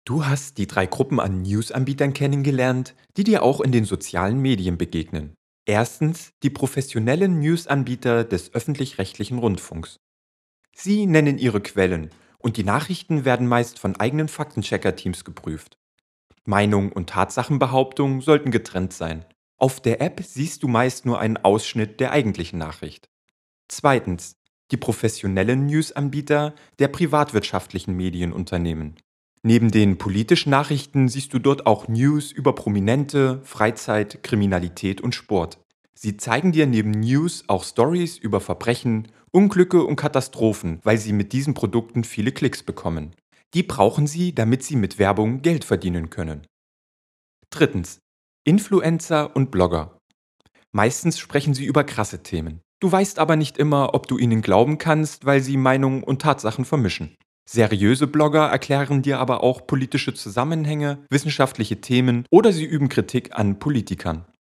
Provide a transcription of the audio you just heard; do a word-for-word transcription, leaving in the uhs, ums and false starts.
Du hast die drei Gruppen an News-Anbietern kennengelernt, die dir auch in den sozialen Medien begegnen. Erstens die professionellen News-Anbieter des öffentlich-rechtlichen Rundfunks. Sie nennen ihre Quellen und die Nachrichten werden meist von eigenen Faktenchecker-Teams geprüft. Meinung und Tatsachenbehauptungen sollten getrennt sein. Auf der App siehst du meist nur einen Ausschnitt der eigentlichen Nachricht. Zweitens die professionellen News-Anbieter der privatwirtschaftlichen Medienunternehmen. Neben den politischen Nachrichten siehst du dort auch News über Prominente, Freizeit, Kriminalität und Sport. Sie zeigen dir neben News auch Stories über Verbrechen, Unglücke und Katastrophen, weil sie mit diesen Produkten viele Klicks bekommen. Die brauchen sie, damit sie mit Werbung Geld verdienen können. Drittens. Influencer und Blogger. Meistens sprechen sie über krasse Themen. Du weißt aber nicht immer, ob du ihnen glauben kannst, weil sie Meinungen und Tatsachen vermischen. Seriöse Blogger erklären dir aber auch politische Zusammenhänge, wissenschaftliche Themen oder sie üben Kritik an Politikern.